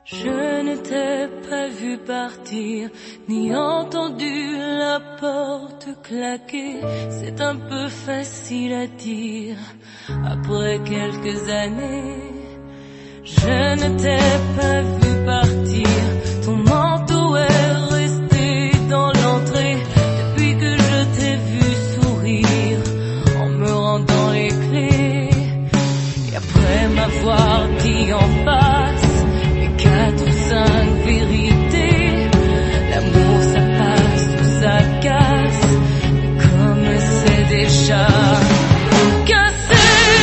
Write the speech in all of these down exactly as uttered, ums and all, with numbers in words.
Je ne t'ai pas vu partir, ni entendu la porte claquer. C'est un peu facile à dire, après quelques années. Je ne t'ai pas vu partir, ton manteau est resté dans l'entrée. Depuis que je t'ai vu sourire, en me rendant les clés. Et après m'avoir dit en face quatre ou cinq vérités, l'amour ça passe ou ça casse, mais comme c'est déjà cassé,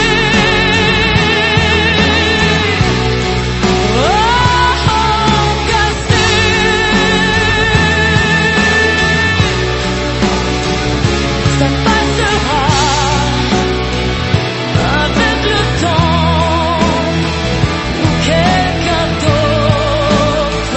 oh, oh cassé, ça passera avec le temps ou quelqu'un d'autre.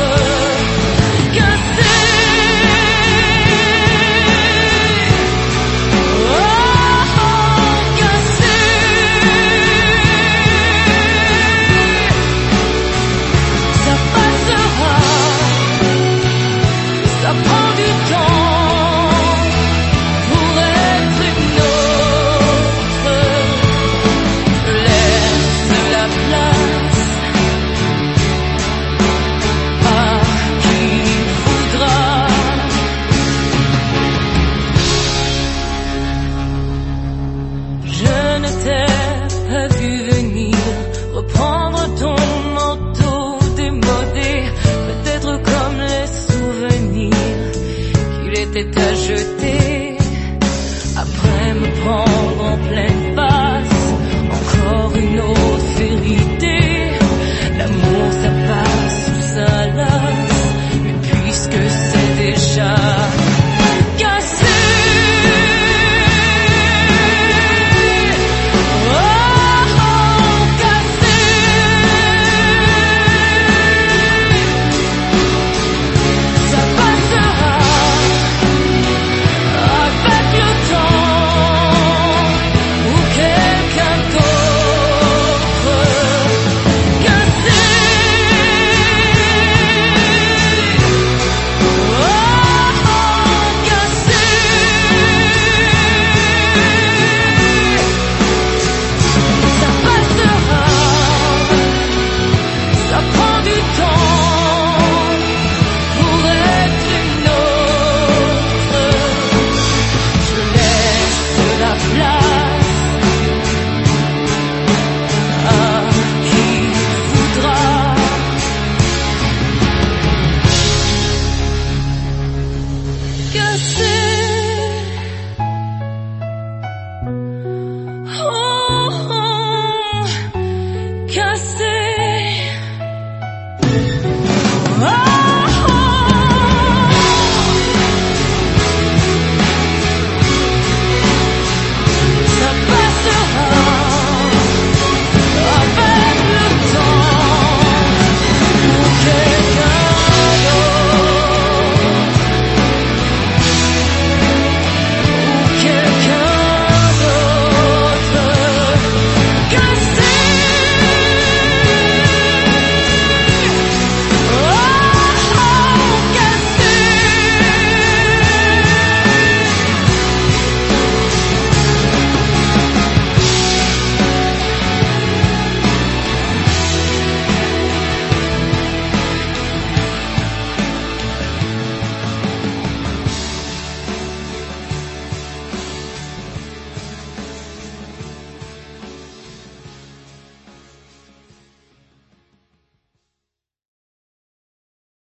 Ça prend du temps pour être une autre. Laisse la place à qui voudra. Je ne t'ai pas vu venir reprendre ton manteau démodé, peut-être comme les souvenirs qu'il était à jeter.